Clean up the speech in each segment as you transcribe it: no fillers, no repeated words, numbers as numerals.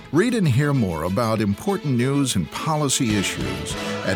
Read and hear more about important news and policy issues at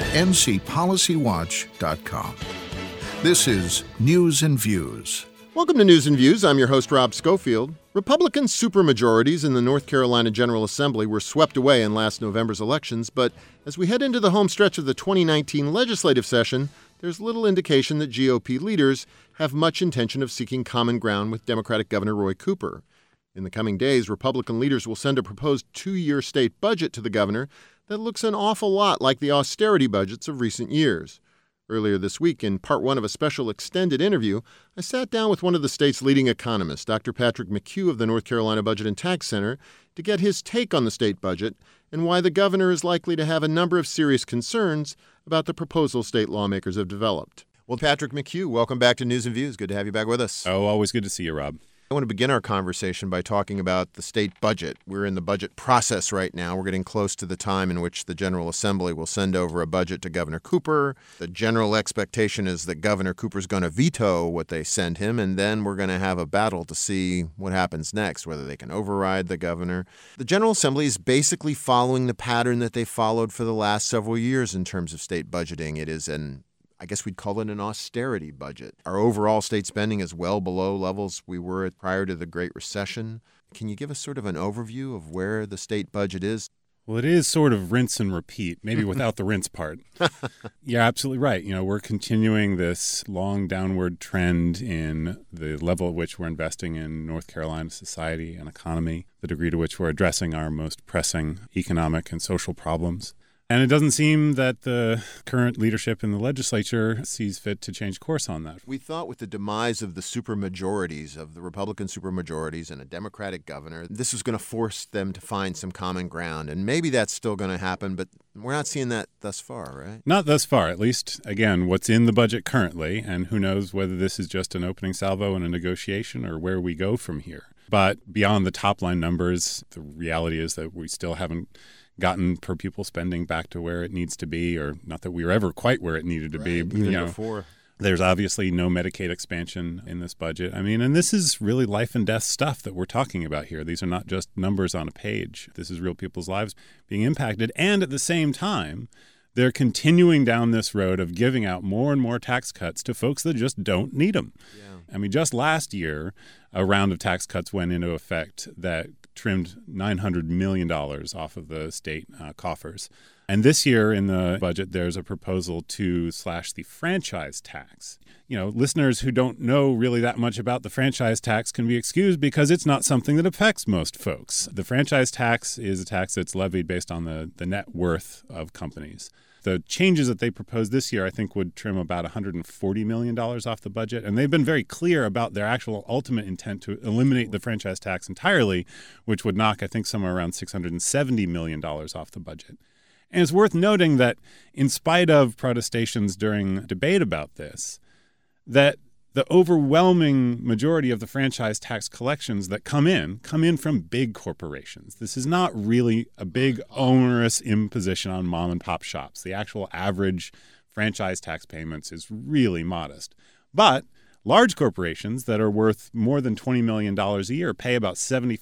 ncpolicywatch.com. This is News and Views. Welcome to News and Views. I'm your host, Rob Schofield. Republican supermajorities in the North Carolina General Assembly were swept away in last November's elections, but as we head into the home stretch of the 2019 legislative session, there's little indication that GOP leaders have much intention of seeking common ground with Democratic Governor Roy Cooper. In the coming days, Republican leaders will send a proposed two-year state budget to the governor that looks an awful lot like the austerity budgets of recent years. Earlier this week, in part one of a special extended interview, I sat down with one of the state's leading economists, Dr. Patrick McHugh of the North Carolina Budget and Tax Center, to get his take on the state budget and why the governor is likely to have a number of serious concerns about the proposal state lawmakers have developed. Well, Patrick McHugh, welcome back to News and Views. Good to have you back with us. Oh, always good to see you, Rob. I want to begin our conversation by talking about the state budget. We're in the budget process right now. We're getting close to the time in which the General Assembly will send over a budget to Governor Cooper. The general expectation is that Governor Cooper's going to veto what they send him, and then we're going to have a battle to see what happens next, whether they can override the governor. The General Assembly is basically following the pattern that they followed for the last several years in terms of state budgeting. It is I guess we'd call it an austerity budget. Our overall state spending is well below levels we were at prior to the Great Recession. Can you give us sort of an overview of where the state budget is? Well, it is sort of rinse and repeat, maybe without the rinse part. You're absolutely right. We're continuing this long downward trend in the level at which we're investing in North Carolina society and economy, the degree to which we're addressing our most pressing economic and social problems. And it doesn't seem that the current leadership in the legislature sees fit to change course on that. We thought with the demise of the supermajorities, of the Republican supermajorities and a Democratic governor, this was going to force them to find some common ground. And maybe that's still going to happen, but we're not seeing that thus far, right? Not thus far, at least, again, what's in the budget currently, and who knows whether this is just an opening salvo in a negotiation or where we go from here. But beyond the top-line numbers, the reality is that we still haven't gotten per pupil spending back to where it needs to be, or not that we were ever quite where it needed to be. Even before. There's obviously no Medicaid expansion in this budget. And this is really life and death stuff that we're talking about here. These are not just numbers on a page. This is real people's lives being impacted. And at the same time, they're continuing down this road of giving out more and more tax cuts to folks that just don't need them. Yeah. Just last year, a round of tax cuts went into effect that trimmed $900 million off of the state coffers. And this year in the budget, there's a proposal to slash the franchise tax. Listeners who don't know really that much about the franchise tax can be excused because it's not something that affects most folks. The franchise tax is a tax that's levied based on the net worth of companies. The changes that they proposed this year, I think, would trim about $140 million off the budget. And they've been very clear about their actual ultimate intent to eliminate the franchise tax entirely, which would knock, I think, somewhere around $670 million off the budget. And it's worth noting that in spite of protestations during debate about this, that the overwhelming majority of the franchise tax collections that come in from big corporations. This is not really a big onerous imposition on mom and pop shops. The actual average franchise tax payments is really modest. But large corporations that are worth more than $20 million a year pay about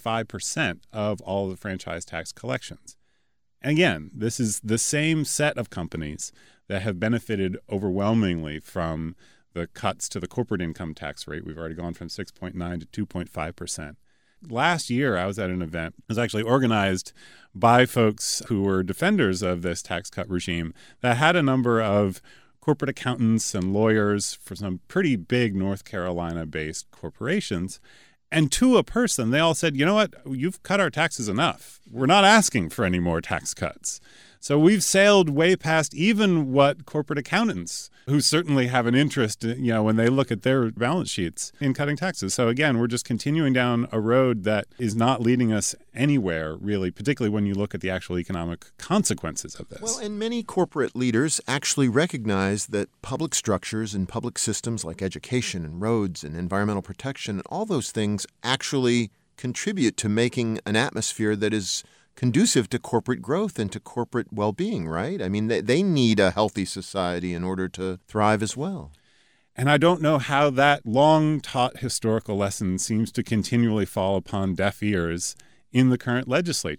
75% of all the franchise tax collections. And again, this is the same set of companies that have benefited overwhelmingly from the cuts to the corporate income tax rate. We've already gone from 6.9 to 2.5%. Last year, I was at an event. It was actually organized by folks who were defenders of this tax cut regime that had a number of corporate accountants and lawyers for some pretty big North Carolina-based corporations. And to a person, they all said, you know what, you've cut our taxes enough. We're not asking for any more tax cuts. So we've sailed way past even what corporate accountants, who certainly have an interest, when they look at their balance sheets, in cutting taxes. So again, we're just continuing down a road that is not leading us anywhere, really, particularly when you look at the actual economic consequences of this. Well, and many corporate leaders actually recognize that public structures and public systems like education and roads and environmental protection, all those things actually contribute to making an atmosphere that is conducive to corporate growth and to corporate well-being, right? They need a healthy society in order to thrive as well. And I don't know how that long-taught historical lesson seems to continually fall upon deaf ears in the current legislature.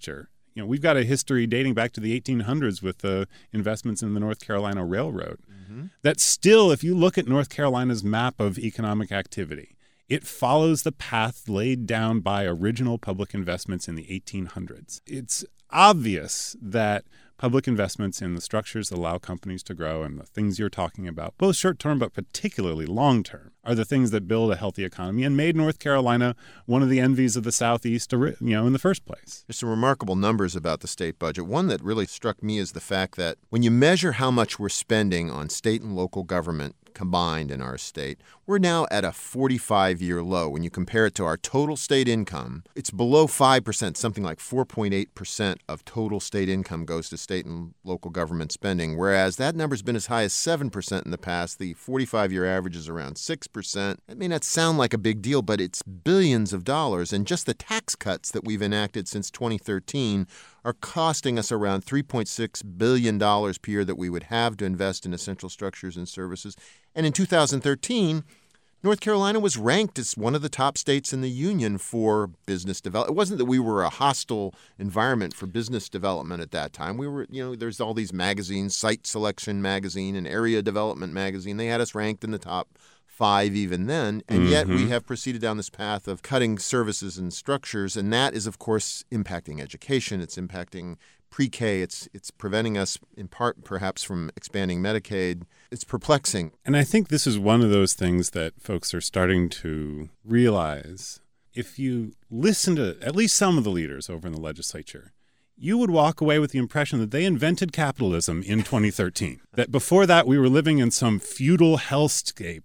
we've got a history dating back to the 1800s with the investments in the North Carolina Railroad. That still, if you look at North Carolina's map of economic activity, it follows the path laid down by original public investments in the 1800s. It's obvious that public investments in the structures that allow companies to grow and the things you're talking about, both short-term but particularly long-term, are the things that build a healthy economy and made North Carolina one of the envies of the Southeast, in the first place. There's some remarkable numbers about the state budget. One that really struck me is the fact that when you measure how much we're spending on state and local government combined in our state, we're now at a 45-year low. When you compare it to our total state income, it's below 5%, something like 4.8% of total state income goes to state and local government spending, whereas that number's been as high as 7% in the past. The 45-year average is around 6%. It may not sound like a big deal, but it's billions of dollars, and just the tax cuts that we've enacted since 2013 are costing us around $3.6 billion per year that we would have to invest in essential structures and services. And in 2013, North Carolina was ranked as one of the top states in the union for business development. It wasn't that we were a hostile environment for business development at that time. We were, there's all these magazines, Site Selection Magazine and Area Development Magazine. They had us ranked in the top 5 even then, and yet we have proceeded down this path of cutting services and structures, and that is, of course, impacting education. It's impacting pre-K. It's preventing us, in part, perhaps, from expanding Medicaid. It's perplexing. And I think this is one of those things that folks are starting to realize. If you listen to at least some of the leaders over in the legislature, you would walk away with the impression that they invented capitalism in 2013. That before that, we were living in some feudal hellscape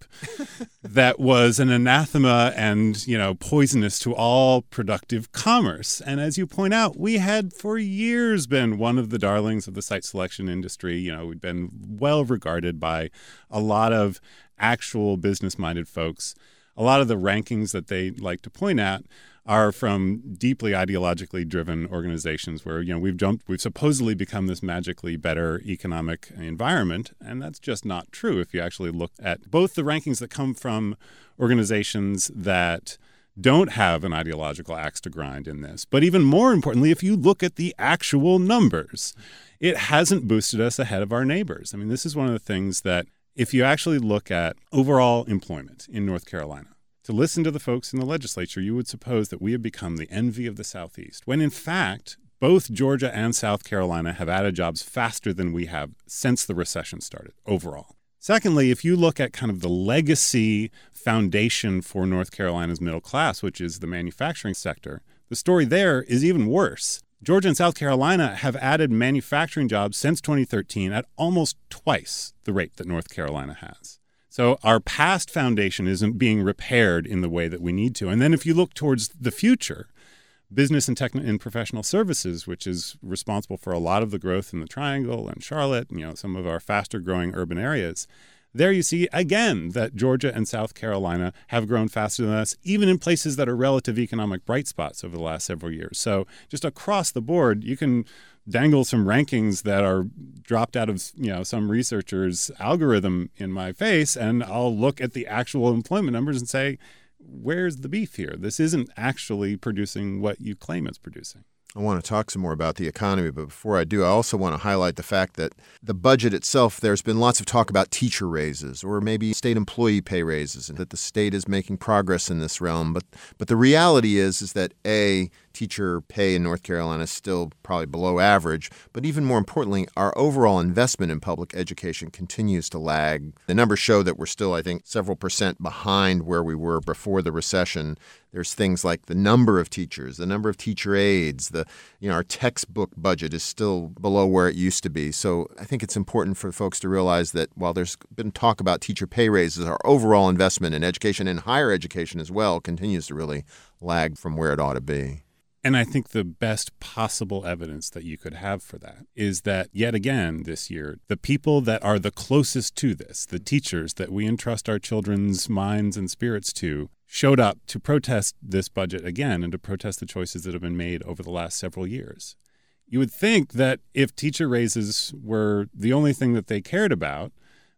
that was an anathema and, poisonous to all productive commerce. And as you point out, we had for years been one of the darlings of the site selection industry. We'd been well regarded by a lot of actual business-minded folks. A lot of the rankings that they like to point at are from deeply ideologically driven organizations where, we've supposedly become this magically better economic environment. And that's just not true if you actually look at both the rankings that come from organizations that don't have an ideological axe to grind in this. But even more importantly, if you look at the actual numbers, it hasn't boosted us ahead of our neighbors. I mean, this is one of the things that if you actually look at overall employment in North Carolina, to listen to the folks in the legislature, you would suppose that we have become the envy of the Southeast, when in fact, both Georgia and South Carolina have added jobs faster than we have since the recession started overall. Secondly, if you look at kind of the legacy foundation for North Carolina's middle class, which is the manufacturing sector, the story there is even worse. Georgia and South Carolina have added manufacturing jobs since 2013 at almost twice the rate that North Carolina has. So our past foundation isn't being repaired in the way that we need to. And then if you look towards the future, business and professional services, which is responsible for a lot of the growth in the Triangle and Charlotte, some of our faster growing urban areas, there you see again that Georgia and South Carolina have grown faster than us, even in places that are relative economic bright spots over the last several years. So just across the board, you can dangle some rankings that are dropped out of some researcher's algorithm in my face, and I'll look at the actual employment numbers and say, where's the beef here? This isn't actually producing what you claim it's producing. I want to talk some more about the economy, but before I do, I also want to highlight the fact that the budget itself, there's been lots of talk about teacher raises or maybe state employee pay raises, and that the state is making progress in this realm. But the reality is that teacher pay in North Carolina is still probably below average, but even more importantly, our overall investment in public education continues to lag. The numbers show that we're still, I think, several percent behind where we were before the recession. There's things like the number of teachers, the number of teacher aides, our textbook budget is still below where it used to be. So I think it's important for folks to realize that while there's been talk about teacher pay raises, our overall investment in education and higher education as well continues to really lag from where it ought to be. And I think the best possible evidence that you could have for that is that, yet again, this year, the people that are the closest to this, the teachers that we entrust our children's minds and spirits to, showed up to protest this budget again and to protest the choices that have been made over the last several years. You would think that if teacher raises were the only thing that they cared about,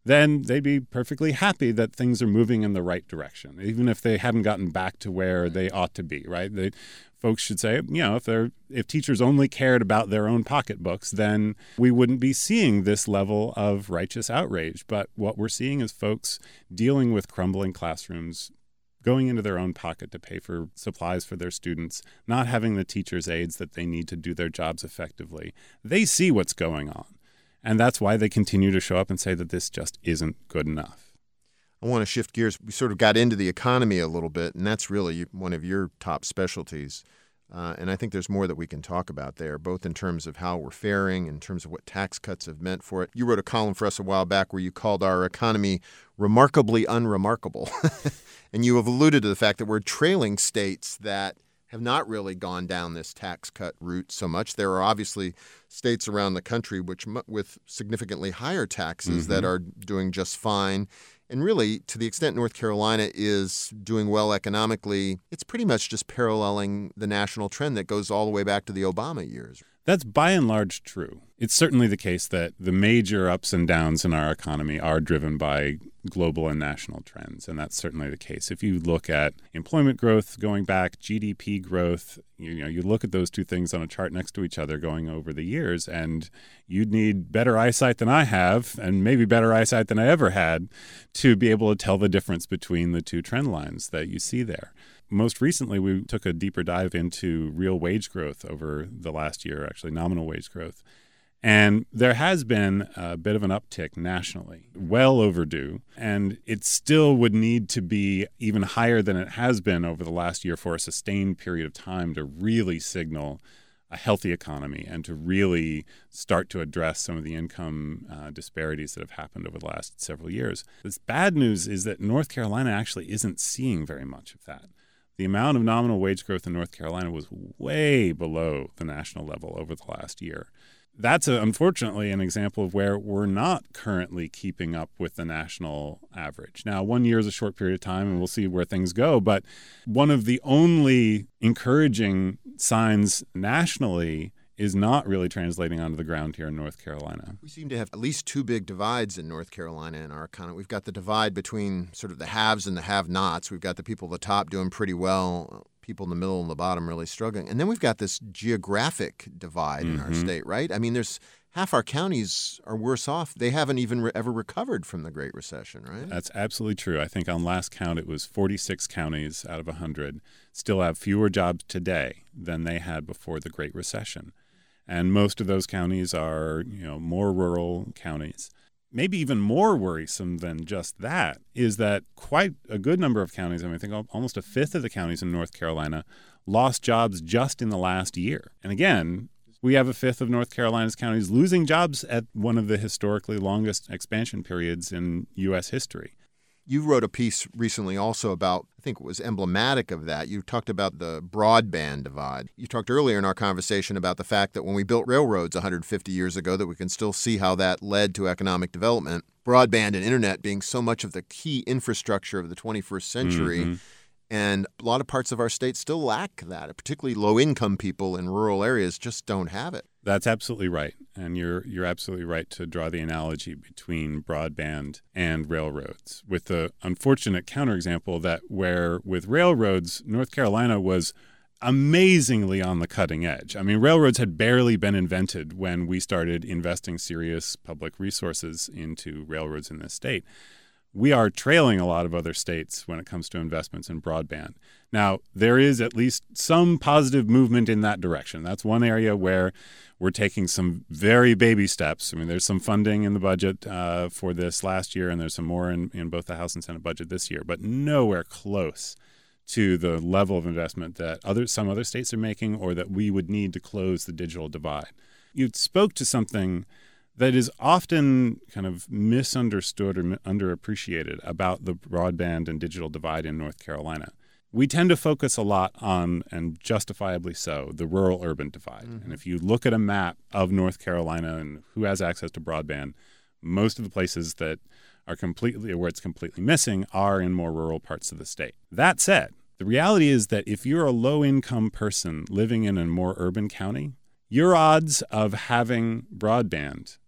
then they'd be perfectly happy that things are moving in the right direction, even if they hadn't gotten back to where they ought to be, right? Folks should say, if teachers only cared about their own pocketbooks, then we wouldn't be seeing this level of righteous outrage. But what we're seeing is folks dealing with crumbling classrooms, going into their own pocket to pay for supplies for their students, not having the teachers' aides that they need to do their jobs effectively. They see what's going on. And that's why they continue to show up and say that this just isn't good enough. I want to shift gears. We sort of got into the economy a little bit, and that's really one of your top specialties. And I think there's more that we can talk about there, both in terms of how we're faring, in terms of what tax cuts have meant for it. You wrote a column for us a while back where you called our economy remarkably unremarkable. And you have alluded to the fact that we're trailing states that have not really gone down this tax cut route so much. There are obviously states around the country with significantly higher taxes that are doing just fine. And really, to the extent North Carolina is doing well economically, it's pretty much just paralleling the national trend that goes all the way back to the Obama years. That's by and large true. It's certainly the case that the major ups and downs in our economy are driven by global and national trends, and that's certainly the case. If you look at employment growth going back, GDP growth, you look at those two things on a chart next to each other going over the years, and you'd need better eyesight than I have, and maybe better eyesight than I ever had, to be able to tell the difference between the two trend lines that you see there. Most recently, we took a deeper dive into real wage growth over the last year, actually nominal wage growth. And there has been a bit of an uptick nationally, well overdue, and it still would need to be even higher than it has been over the last year for a sustained period of time to really signal a healthy economy and to really start to address some of the income disparities that have happened over the last several years. This bad news is that North Carolina actually isn't seeing very much of that. The amount of nominal wage growth in North Carolina was way below the national level over the last year. That's unfortunately an example of where we're not currently keeping up with the national average. Now, 1 year is a short period of time, and we'll see where things go. But one of the only encouraging signs nationally is not really translating onto the ground here in North Carolina. We seem to have at least two big divides in North Carolina in our economy. We've got the divide between sort of the haves and the have-nots. We've got the people at the top doing pretty well, people in the middle and the bottom really struggling. And then we've got this geographic divide in our state, right? I mean, there's half our counties are worse off. They haven't even ever recovered from the Great Recession, right? That's absolutely true. I think on last count, it was 46 counties out of 100 still have fewer jobs today than they had before the Great Recession. And most of those counties are, more rural counties. Maybe even more worrisome than just that is that quite a good number of counties, I think almost a fifth of the counties in North Carolina, lost jobs just in the last year. And again, we have a fifth of North Carolina's counties losing jobs at one of the historically longest expansion periods in U.S. history. You wrote a piece recently also about, I think it was emblematic of that. You talked about the broadband divide. You talked earlier in our conversation about the fact that when we built railroads 150 years ago, that we can still see how that led to economic development. Broadband and internet being so much of the key infrastructure of the 21st century. And a lot of parts of our state still lack that, particularly low-income people in rural areas just don't have it. That's absolutely right. And you're absolutely right to draw the analogy between broadband and railroads, with the unfortunate counterexample that where with railroads, North Carolina was amazingly on the cutting edge. I mean, railroads had barely been invented when we started investing serious public resources into railroads in this state. We are trailing a lot of other states when it comes to investments in broadband. Now, there is at least some positive movement in that direction. That's one area where we're taking some very baby steps. I mean, there's some funding in the budget for this last year, and there's some more in both the House and Senate budget this year, but nowhere close to the level of investment that some other states are making or that we would need to close the digital divide. You spoke to something that is often kind of misunderstood or underappreciated about the broadband and digital divide in North Carolina. We tend to focus a lot on, and justifiably so, the rural-urban divide. And if you look at a map of North Carolina and who has access to broadband, most of the places that are where it's completely missing are in more rural parts of the state. That said, the reality is that if you're a low-income person living in a more urban county, your odds of having broadband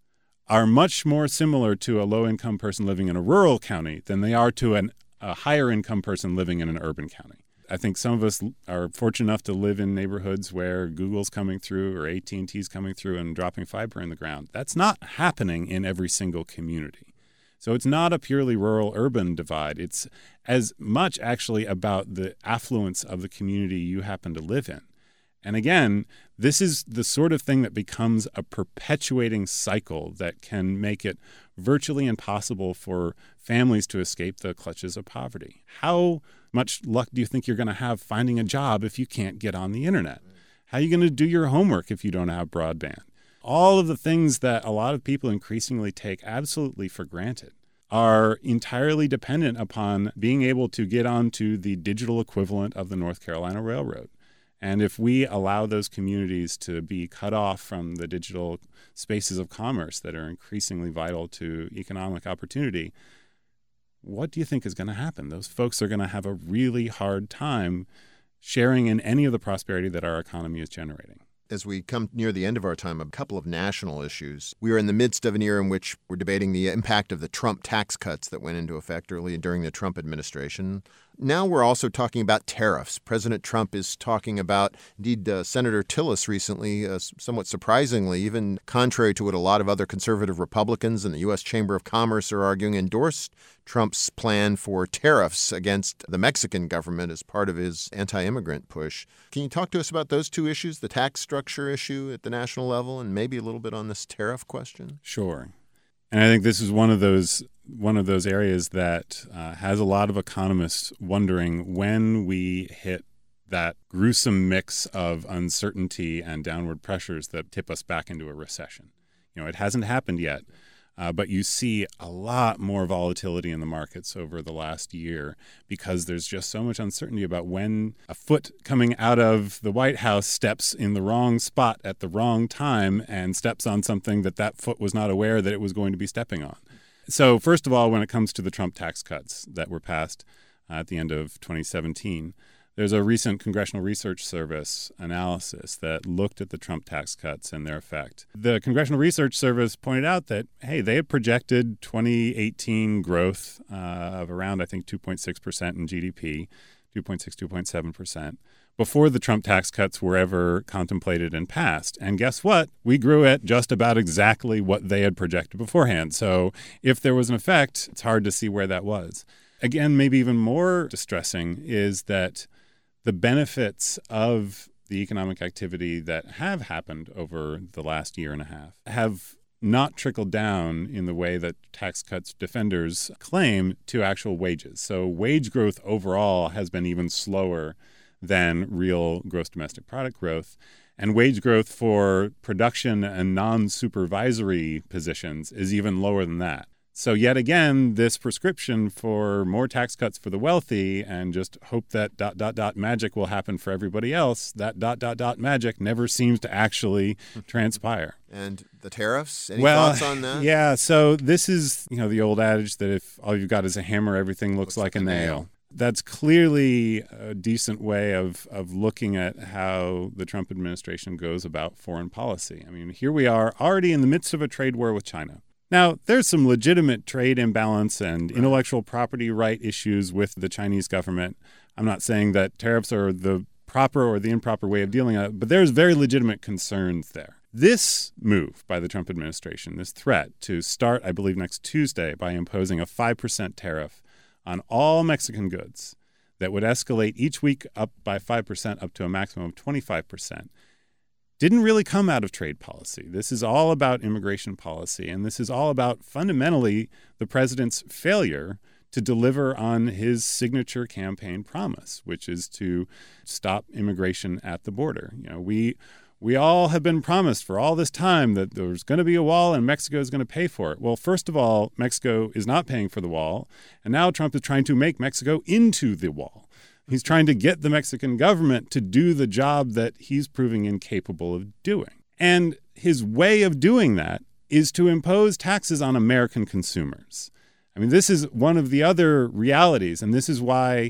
are much more similar to a low-income person living in a rural county than they are to a higher-income person living in an urban county. I think some of us are fortunate enough to live in neighborhoods where Google's coming through or AT&T's coming through and dropping fiber in the ground. That's not happening in every single community. So it's not a purely rural-urban divide. It's as much actually about the affluence of the community you happen to live in. And again, this is the sort of thing that becomes a perpetuating cycle that can make it virtually impossible for families to escape the clutches of poverty. How much luck do you think you're going to have finding a job if you can't get on the internet? How are you going to do your homework if you don't have broadband? All of the things that a lot of people increasingly take absolutely for granted are entirely dependent upon being able to get onto the digital equivalent of the North Carolina Railroad. And if we allow those communities to be cut off from the digital spaces of commerce that are increasingly vital to economic opportunity, what do you think is going to happen? Those folks are going to have a really hard time sharing in any of the prosperity that our economy is generating. As we come near the end of our time, a couple of national issues. We are in the midst of an era in which we're debating the impact of the Trump tax cuts that went into effect early during the Trump administration. Now we're also talking about tariffs. President Trump is talking about, indeed, Senator Tillis recently, somewhat surprisingly, even contrary to what a lot of other conservative Republicans in the U.S. Chamber of Commerce are arguing, endorsed Trump's plan for tariffs against the Mexican government as part of his anti-immigrant push. Can you talk to us about those two issues, the tax structure issue at the national level and maybe a little bit on this tariff question? Sure. And I think this is one of those areas that has a lot of economists wondering when we hit that gruesome mix of uncertainty and downward pressures that tip us back into a recession. You know, it hasn't happened yet, but you see a lot more volatility in the markets over the last year because there's just so much uncertainty about when a foot coming out of the White House steps in the wrong spot at the wrong time and steps on something that foot was not aware that it was going to be stepping on. So first of all, when it comes to the Trump tax cuts that were passed at the end of 2017, there's a recent Congressional Research Service analysis that looked at the Trump tax cuts and their effect. The Congressional Research Service pointed out that, hey, they had projected 2018 growth of around, I think, 2.6% in GDP, 2.6, 2.7%, before the Trump tax cuts were ever contemplated and passed. And guess what? We grew at just about exactly what they had projected beforehand. So if there was an effect, it's hard to see where that was. Again, maybe even more distressing is that the benefits of the economic activity that have happened over the last year and a half have not trickled down in the way that tax cuts defenders claim to actual wages. So wage growth overall has been even slower than real gross domestic product growth. And wage growth for production and non-supervisory positions is even lower than that. So yet again, this prescription for more tax cuts for the wealthy and just hope that ... magic will happen for everybody else, that ... magic never seems to actually transpire. And the tariffs? Any thoughts on that? Yeah, so this is, the old adage that if all you've got is a hammer, everything looks like a nail. That's clearly a decent way of looking at how the Trump administration goes about foreign policy. I mean, here we are already in the midst of a trade war with China. Now, there's some legitimate trade imbalance and intellectual property right issues with the Chinese government. I'm not saying that tariffs are the proper or the improper way of dealing with it, but there's very legitimate concerns there. This move by the Trump administration, this threat to start, I believe, next Tuesday by imposing a 5% tariff on all Mexican goods that would escalate each week up by 5% up to a maximum of 25%, didn't really come out of trade policy. This is all about immigration policy, and this is all about fundamentally the president's failure to deliver on his signature campaign promise, which is to stop immigration at the border. We all have been promised for all this time that there's going to be a wall and Mexico is going to pay for it. Well, first of all, Mexico is not paying for the wall, and now Trump is trying to make Mexico into the wall. He's trying to get the Mexican government to do the job that he's proving incapable of doing. And his way of doing that is to impose taxes on American consumers. I mean, this is one of the other realities, and this is why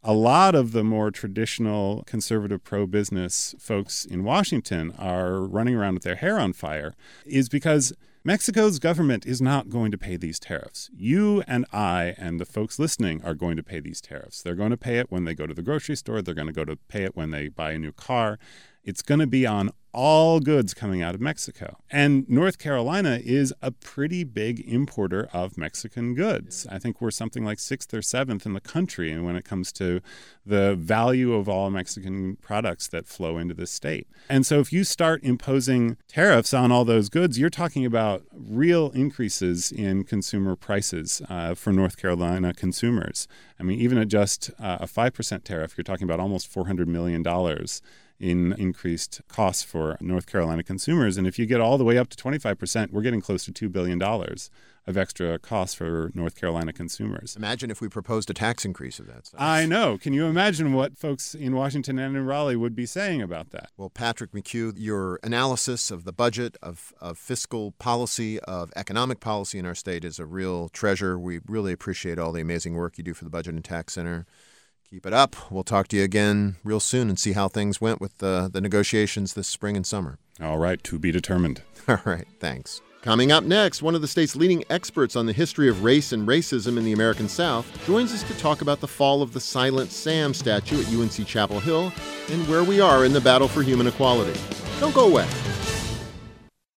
a lot of the more traditional conservative pro-business folks in Washington are running around with their hair on fire is because Mexico's government is not going to pay these tariffs. You and I and the folks listening are going to pay these tariffs. They're going to pay it when they go to the grocery store. They're going to pay it when they buy a new car. It's going to be on all goods coming out of Mexico. And North Carolina is a pretty big importer of Mexican goods. I think we're something like 6th or 7th in the country and when it comes to the value of all Mexican products that flow into this state. And so if you start imposing tariffs on all those goods, you're talking about real increases in consumer prices for North Carolina consumers. I mean, even at just a 5% tariff, you're talking about almost $400 million in increased costs for North Carolina consumers. And if you get all the way up to 25%, we're getting close to $2 billion of extra costs for North Carolina consumers. Imagine if we proposed a tax increase of that size. I know. Can you imagine what folks in Washington and in Raleigh would be saying about that? Well, Patrick McHugh, your analysis of the budget, of fiscal policy, of economic policy in our state is a real treasure. We really appreciate all the amazing work you do for the Budget and Tax Center. Keep it up. We'll talk to you again real soon and see how things went with the negotiations this spring and summer. All right, to be determined. All right, thanks. Coming up next, one of the state's leading experts on the history of race and racism in the American South joins us to talk about the fall of the Silent Sam statue at UNC Chapel Hill and where we are in the battle for human equality. Don't go away.